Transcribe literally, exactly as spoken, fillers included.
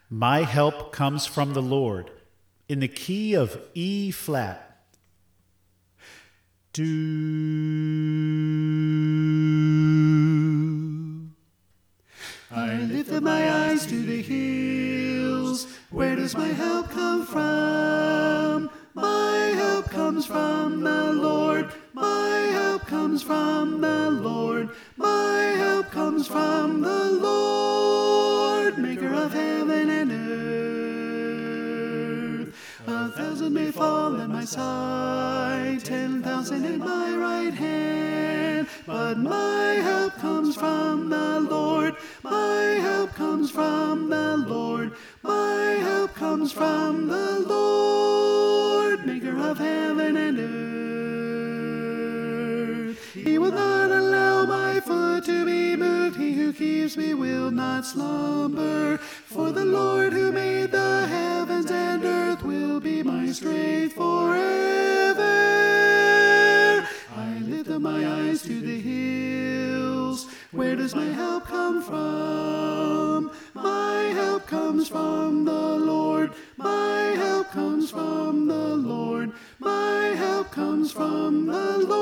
My help comes from the Lord, in the key of E flat. Do. I lift up my eyes to the hills. Where does my help come from? My help comes from the Lord. My help comes from the Lord. My help comes from the Lord, maker of heaven and earth. A thousand may fall at my side, ten thousand at my right hand, but my help comes from the Lord. My help comes from the Lord. My help comes from the Lord, maker of heaven and earth. He will not allow my foot to be moved. He who keeps me will not slumber. For the Lord who made the heavens and earth will be my strength forever. I lift up my eyes to the hills. Where does my help come from? My help comes from the Lord. My help comes from the Lord. My help comes from the Lord.